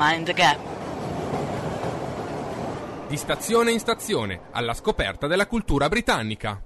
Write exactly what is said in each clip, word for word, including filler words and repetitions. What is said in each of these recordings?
Mind the Gap. Di stazione in stazione, alla scoperta della cultura britannica.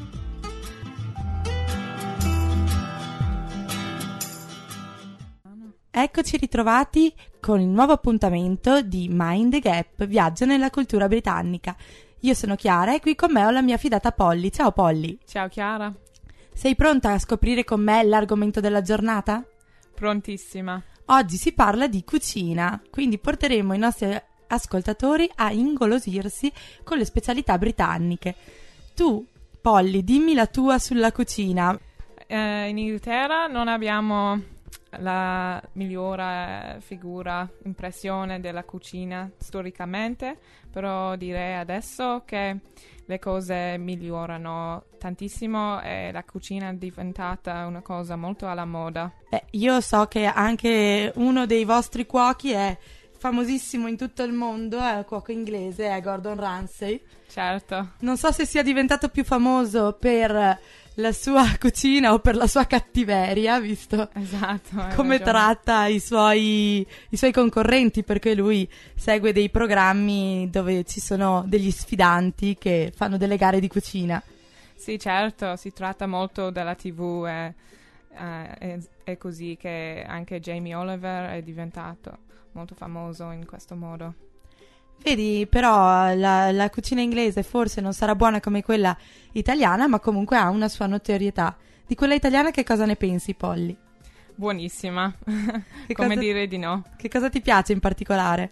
Eccoci ritrovati con il nuovo appuntamento di Mind the Gap, viaggio nella cultura britannica. Io sono Chiara e qui con me ho la mia fidata Polly. Ciao Polly. Ciao Chiara. Sei pronta a scoprire con me l'argomento della giornata? Prontissima. Oggi si parla di cucina, quindi porteremo i nostri ascoltatori a ingolosirsi con le specialità britanniche. Tu, Polly, dimmi la tua sulla cucina. Eh, in Inghilterra non abbiamo la migliore figura, impressione della cucina storicamente, però direi adesso che le cose migliorano tantissimo e la cucina è diventata una cosa molto alla moda. Beh, io so che anche uno dei vostri cuochi è famosissimo in tutto il mondo, è un cuoco inglese, è Gordon Ramsay. Certo. Non so se sia diventato più famoso per la sua cucina o per la sua cattiveria, visto esatto, come ragione. tratta i suoi, i suoi concorrenti, perché lui segue dei programmi dove ci sono degli sfidanti che fanno delle gare di cucina. Sì, certo, si tratta molto della tivù e eh, è, è così che anche Jamie Oliver è diventato molto famoso in questo modo. Vedi, però la, la cucina inglese forse non sarà buona come quella italiana, ma comunque ha una sua notorietà. Di quella italiana che cosa ne pensi, Polly? Buonissima, Che come cosa- dire di no. Che cosa ti piace in particolare?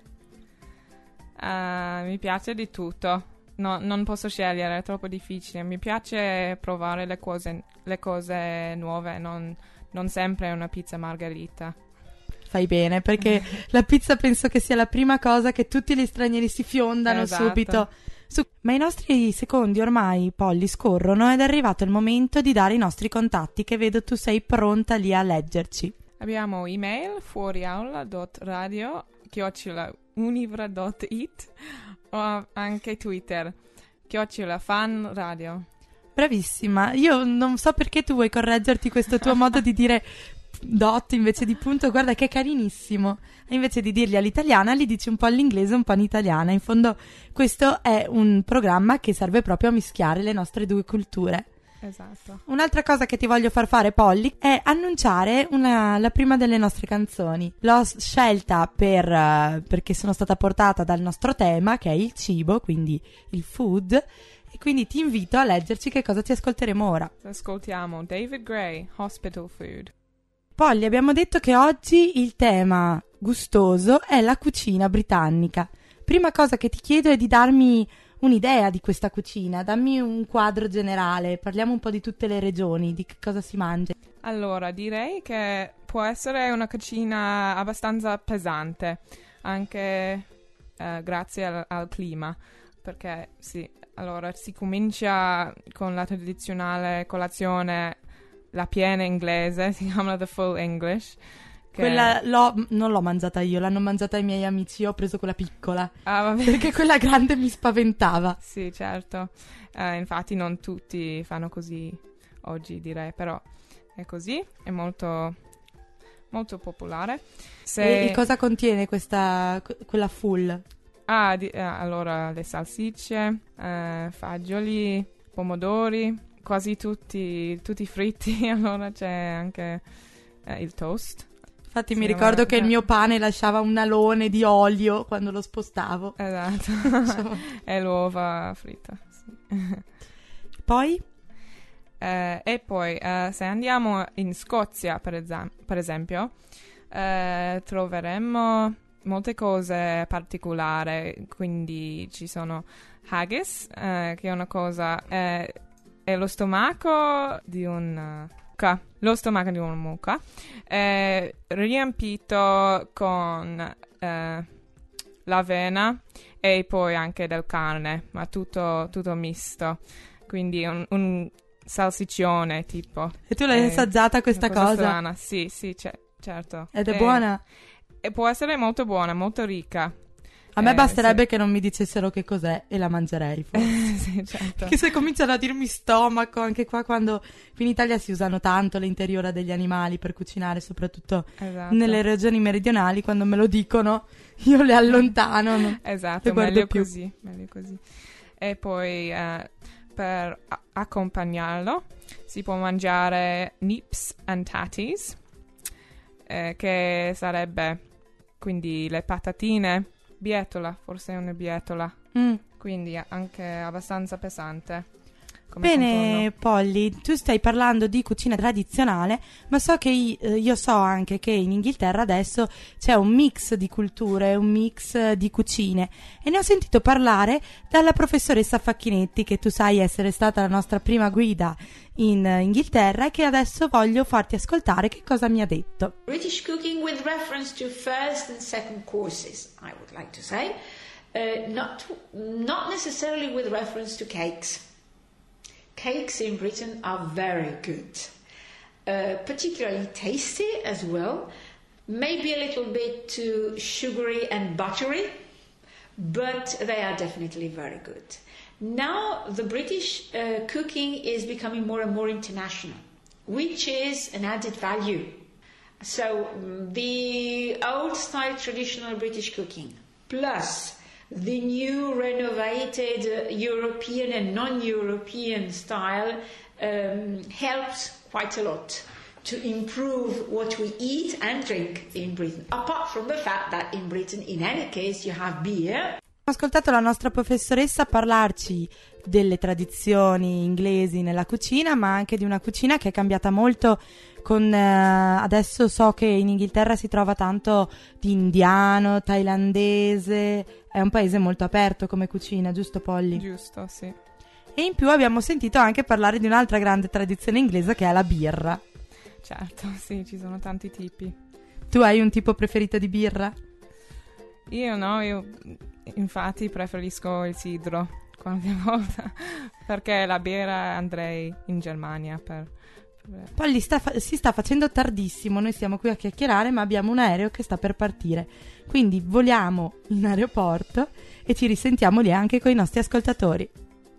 Uh, mi piace di tutto, no, non posso scegliere, è troppo difficile. Mi piace provare le cose, le cose nuove, non, non sempre una pizza margherita. Fai bene, perché la pizza penso che sia la prima cosa che tutti gli stranieri si fiondano Esatto. subito. Su- Ma i nostri secondi ormai, Polly, scorrono ed è arrivato il momento di dare i nostri contatti, che vedo tu sei pronta lì a leggerci. Abbiamo email fuoriaula.radio chiocciola univra punto it o anche Twitter chiocciola fan radio. Bravissima, io non so perché tu vuoi correggerti questo tuo modo di dire dot invece di punto, guarda che è carinissimo. Invece di dirli all'italiana li dici un po' all'inglese, un po' in italiana. In fondo questo è un programma che serve proprio a mischiare le nostre due culture. Esatto. Un'altra cosa che ti voglio far fare, Polly, è annunciare una, la prima delle nostre canzoni. L'ho s- scelta per, eh, perché sono stata portata dal nostro tema, che è il cibo, quindi il food, e quindi ti invito a leggerci che cosa ti ascolteremo ora. Ascoltiamo David Gray, Hospital Food. Polly, abbiamo detto che oggi il tema gustoso è la cucina britannica. Prima cosa che ti chiedo è di darmi un'idea di questa cucina, dammi un quadro generale, parliamo un po' di tutte le regioni, di che cosa si mangia. Allora, direi che può essere una cucina abbastanza pesante, anche eh, grazie al, al clima, perché sì, allora si comincia con la tradizionale colazione, la piena inglese, si chiama the full English. Che... Quella l'ho, non l'ho mangiata io, l'hanno mangiata i miei amici, io ho preso quella piccola, Ah, vabbè. perché quella grande mi spaventava. Sì, certo. Eh, infatti non tutti fanno così oggi, direi, però è così, è molto, molto popolare. Se... E, e cosa contiene questa, quella full? Ah, di- eh, allora le salsicce, eh, fagioli, pomodori, quasi tutti, tutti fritti. Allora c'è anche eh, il toast. Infatti Sì, mi ricordo ma- che il mio pane lasciava un alone di olio quando lo spostavo. Esatto. E l'uova fritta. Sì. Poi? Eh, e poi eh, se andiamo in Scozia, per, esam- per esempio, eh, troveremo molte cose particolari. Quindi ci sono haggis, eh, che è una cosa, eh, è lo stomaco di un mucca, lo stomaco di una mucca, eh, riempito con eh, l'avena e poi anche del carne, ma tutto, tutto misto. Quindi un, un salsiccione tipo. E tu l'hai Eh, assaggiata questa una cosa cosa? strana. Sì, sì, ce- certo. Ed è Eh, buona? E può essere molto buona, molto ricca. A me Eh, basterebbe sì. che non mi dicessero che cos'è e la mangerei, forse. Sì, certo. Che se cominciano a dirmi stomaco, anche qua quando qui in Italia si usano tanto le interiora degli animali per cucinare, soprattutto Esatto. nelle regioni meridionali, quando me lo dicono io le allontano. No? Esatto, Le guardo meglio più. così, meglio così. E poi eh, per a- accompagnarlo si può mangiare nips and tatties, eh, che sarebbe quindi le patatine, bietola, forse è una bietola, Mm. quindi anche abbastanza pesante. Come Bene, Polly, tu stai parlando di cucina tradizionale, ma so che i- eh, io so anche che in Inghilterra adesso c'è un mix di culture, un mix eh, di cucine e ne ho sentito parlare dalla professoressa Facchinetti, che tu sai essere stata la nostra prima guida in eh, Inghilterra e che adesso voglio farti ascoltare che cosa mi ha detto. British cooking with reference to first and second courses, I would like to say, uh, not, not necessarily with reference to cakes. Cakes in Britain are very good, uh, particularly tasty as well, maybe a little bit too sugary and buttery, but they are definitely very good. Now the British uh, cooking is becoming more and more international, which is an added value. So mm, the old style traditional British cooking plus the new renovated uh, European and non-European style um, helps quite a lot to improve what we eat and drink in Britain. Apart from the fact that in Britain, in any case, you have beer. Ho ascoltato la nostra professoressa parlarci delle tradizioni inglesi nella cucina, ma anche di una cucina che è cambiata molto con eh, adesso so che in Inghilterra si trova tanto di indiano, thailandese, è un paese molto aperto come cucina, giusto Polly? Giusto, sì. E in più abbiamo sentito anche parlare di un'altra grande tradizione inglese che è la birra. Certo, sì, ci sono tanti tipi. Tu hai un tipo preferito di birra? Io no, io infatti preferisco il sidro qualche volta, perché la birra andrei in Germania per... per... Polly sta fa- si sta facendo tardissimo, noi siamo qui a chiacchierare ma abbiamo un aereo che sta per partire, quindi voliamo in aeroporto e ci risentiamo lì anche con i nostri ascoltatori.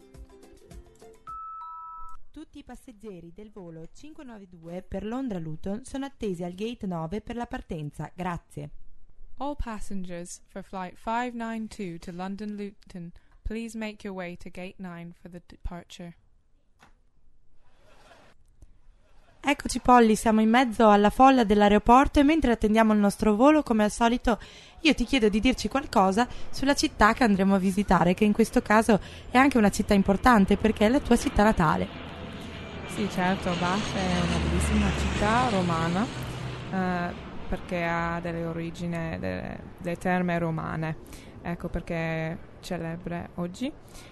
Tutti i passeggeri del volo cinquecentonovantadue per Londra-Luton sono attesi al gate nove per la partenza, grazie. All passengers for flight five nine two to London Luton, please make your way to gate nine for the departure. Eccoci Polly, siamo in mezzo alla folla dell'aeroporto e mentre attendiamo il nostro volo, come al solito, io ti chiedo di dirci qualcosa sulla città che andremo a visitare, che in questo caso è anche una città importante perché è la tua città natale. Sì, certo, Bath è una bellissima città romana, eh, perché ha delle origini, delle, delle terme romane, ecco perché è celebre oggi.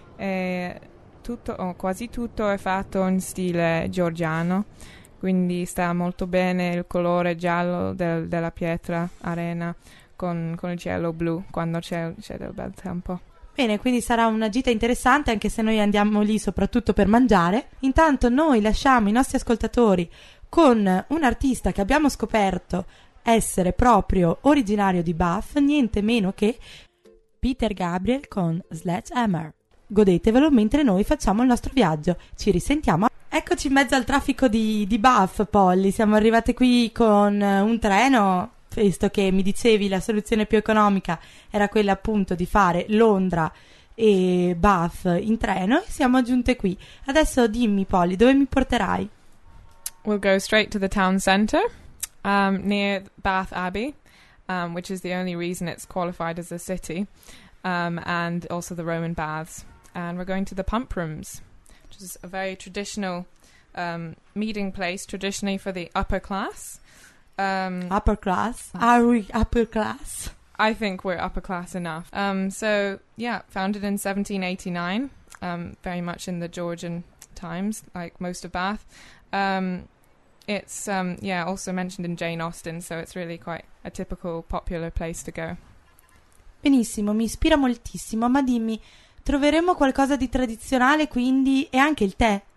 E tutto, o quasi tutto è fatto in stile georgiano, quindi sta molto bene il colore giallo del, della pietra arena con, con il cielo blu quando c'è, c'è del bel tempo. Bene, quindi sarà una gita interessante anche se noi andiamo lì soprattutto per mangiare. Intanto noi lasciamo i nostri ascoltatori con un artista che abbiamo scoperto essere proprio originario di Bath, niente meno che Peter Gabriel con Sledgehammer. Godetevelo mentre noi facciamo il nostro viaggio. Ci risentiamo. Eccoci in mezzo al traffico di, di Bath, Polly. Siamo arrivate qui con un treno, visto che mi dicevi la soluzione più economica era quella appunto di fare Londra e Bath in treno e siamo giunte qui. Adesso dimmi Polly, dove mi porterai? We'll go straight to the town centre, um, near Bath Abbey, um, which is the only reason it's qualified as a city, um, and also the Roman baths. And we're going to the pump rooms, which is a very traditional um, meeting place, traditionally for the upper class. Um, Upper class? Are we upper class? I think we're upper class enough. Um, so, yeah, founded in seventeen eighty-nine, um, very much in the Georgian times, like most of Bath. Um, it's, um, yeah, also mentioned in Jane Austen, so it's really quite a typical popular place to go. Benissimo, mi ispira moltissimo, ma dimmi, troveremo qualcosa di tradizionale quindi e anche il tè?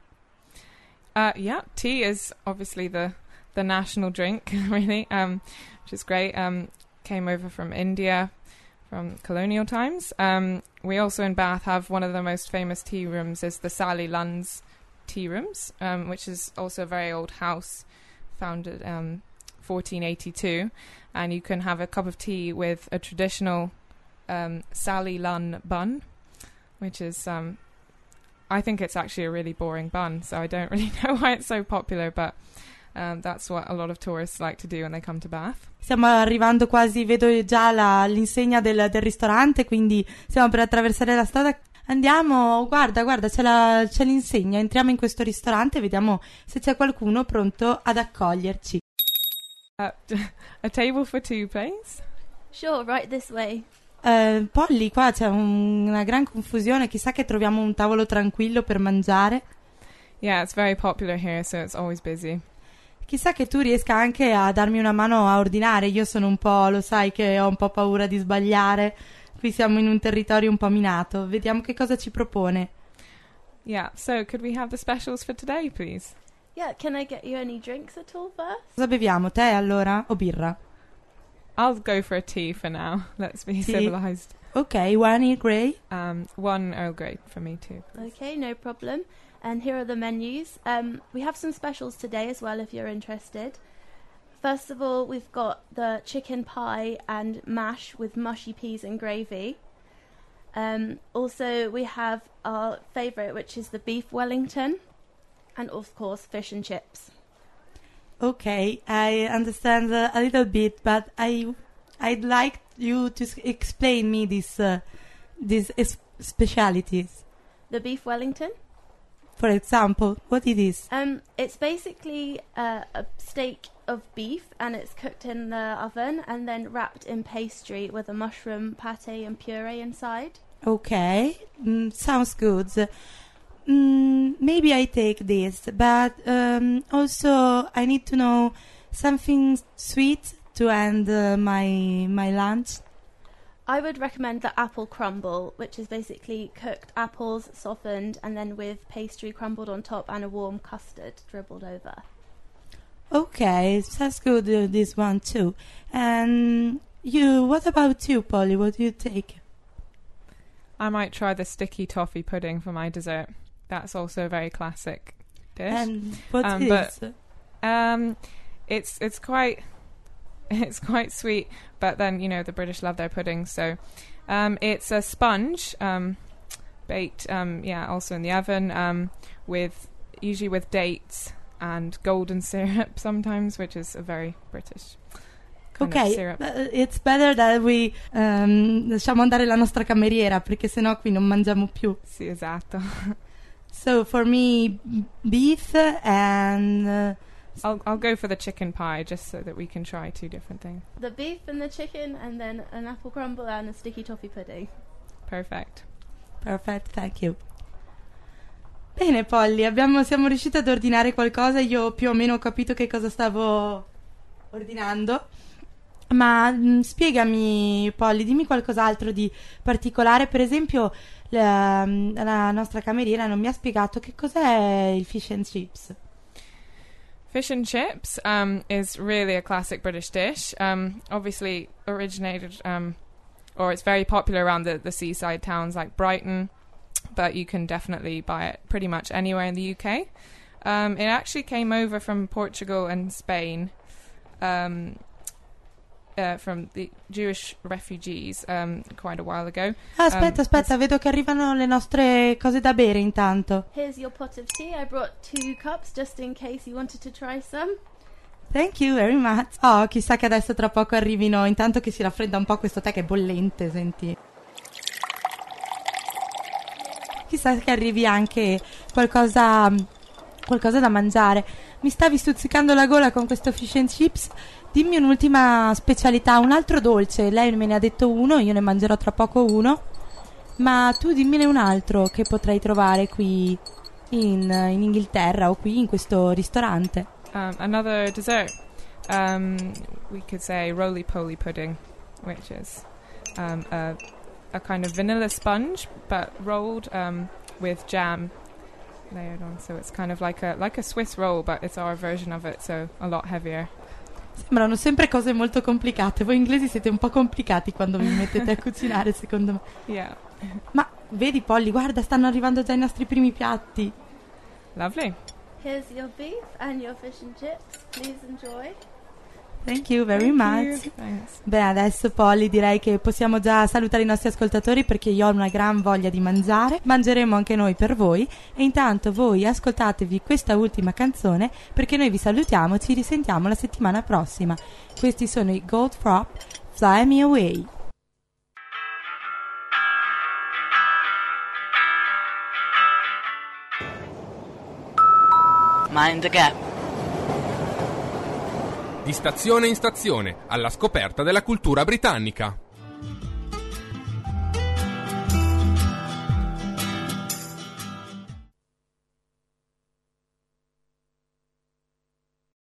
Uh, yeah, tea is obviously the, the national drink, really, um, which is great. Um, came over from India from colonial times. Um, we also in Bath have one of the most famous tea rooms is the Sally Lunn's Tea Rooms, um, which is also a very old house, founded um, fourteen eighty-two, and you can have a cup of tea with a traditional um, Sally Lunn bun, which is, um, I think it's actually a really boring bun, so I don't really know why it's so popular, but um, that's what a lot of tourists like to do when they come to Bath. Stiamo arrivando quasi, vedo già la, l'insegna del, del ristorante, quindi stiamo per attraversare la strada. Andiamo, guarda, guarda, c'è, la, c'è l'insegna, entriamo in questo ristorante e vediamo se c'è qualcuno pronto ad accoglierci. Uh, a table for two, please. Sure, right this way. Uh, Polly, qua c'è un, una gran confusione, chissà che troviamo un tavolo tranquillo per mangiare. Yeah, it's very popular here, so it's always busy. Chissà che tu riesca anche a darmi una mano a ordinare, io sono un po', lo sai che ho un po' paura di sbagliare, qui siamo in un territorio un po' minato, vediamo che cosa ci propone. Yeah, so could we have the specials for today, please? Yeah, can I get you any drinks at all first? Cosa beviamo, tè allora o birra? I'll go for a tea for now. Let's be Tea. civilized. Ok, one Earl Grey. Um, one Earl Grey for me too. Please. Okay, no problem. And here are the menus. Um, we have some specials today as well if you're interested. First of all, we've got the chicken pie and mash with mushy peas and gravy. Um, also, we have our favourite, which is the beef Wellington. And of course, fish and chips. Okay, I understand uh, a little bit, but I, I'd like you to s- explain me these, uh, these es- specialities. The beef Wellington. For example, what it is? Um, it's basically uh, a steak of beef, and it's cooked in the oven and then wrapped in pastry with a mushroom pate and puree inside. Okay, mm, sounds good. Mm, maybe I take this, but um, also I need to know something sweet to end uh, my my lunch. I would recommend the apple crumble, which is basically cooked apples softened and then with pastry crumbled on top and a warm custard dribbled over. Okay, sounds good, uh, this one too. And you, what about you, Polly? What do you take? I might try the sticky toffee pudding for my dessert. That's also a very classic dish. And what Um, is? but- Um, it's it's quite it's quite sweet, but then you know the British love their pudding, so um, it's a sponge um, baked, um, yeah, also in the oven um, with usually with dates and golden syrup sometimes, which is a very British kind of Ok, syrup. uh, it's better that we um, lasciamo andare la nostra cameriera perché sennò qui non mangiamo più. Sì, esatto. So for me, beef and uh, I'll I'll go for the chicken pie just so that we can try two different things. The beef and the chicken and then an apple crumble and a sticky toffee pudding. Perfect. perfect, thank you. Bene, Polly, abbiamo, siamo riusciti ad ordinare qualcosa. Io più o meno ho capito che cosa stavo ordinando. Ma mh, spiegami, Polly, dimmi qualcos'altro di particolare. Per esempio, la, la nostra cameriera non mi ha spiegato che cos'è il fish and chips. Fish and chips um, is really a classic British dish. Um, obviously originated, um, or it's very popular around the, the seaside towns like Brighton, but you can definitely buy it pretty much anywhere in the U K. Um, it actually came over from Portugal and Spain, um, uh, from the Jewish refugees um, quite a while ago. Ah, aspetta, Um, aspetta, vedo che arrivano le nostre cose da bere intanto. Here's your pot of tea. I brought two cups just in case you wanted to try some. Thank you very much. Oh, chissà che adesso tra poco arrivino, intanto che si raffredda un po' questo tè che è bollente, senti. Chissà che arrivi anche qualcosa, qualcosa da mangiare. Mi stavi stuzzicando la gola con questo fish and chips. Dimmi un'ultima specialità, un altro dolce. Lei me ne ha detto uno, io ne mangerò tra poco uno. Ma tu dimmene un altro che potrei trovare qui in, in Inghilterra o qui in questo ristorante. Um, another dessert, um, we could say roly-poly pudding, which is um, a, a kind of vanilla sponge, but rolled um, with jam layered on. So it's kind of like a like a Swiss roll, but it's our version of it, so a lot heavier. Sembrano sempre cose molto complicate. Voi inglesi siete un po' complicati quando vi mettete a cucinare, secondo me. Yeah. Ma vedi, Polly, guarda, stanno arrivando già i nostri primi piatti. Lovely. Here's your beef and your fish and chips. Please enjoy. Thank you very Thank much. you. Thanks. Beh, adesso Polly direi che possiamo già salutare i nostri ascoltatori perché io ho una gran voglia di mangiare. Mangeremo anche noi per voi e intanto voi ascoltatevi questa ultima canzone perché noi vi salutiamo e ci risentiamo la settimana prossima. Questi sono i Goldfrapp, Fly Me Away. Mind the Gap. Di stazione in stazione, alla scoperta della cultura britannica.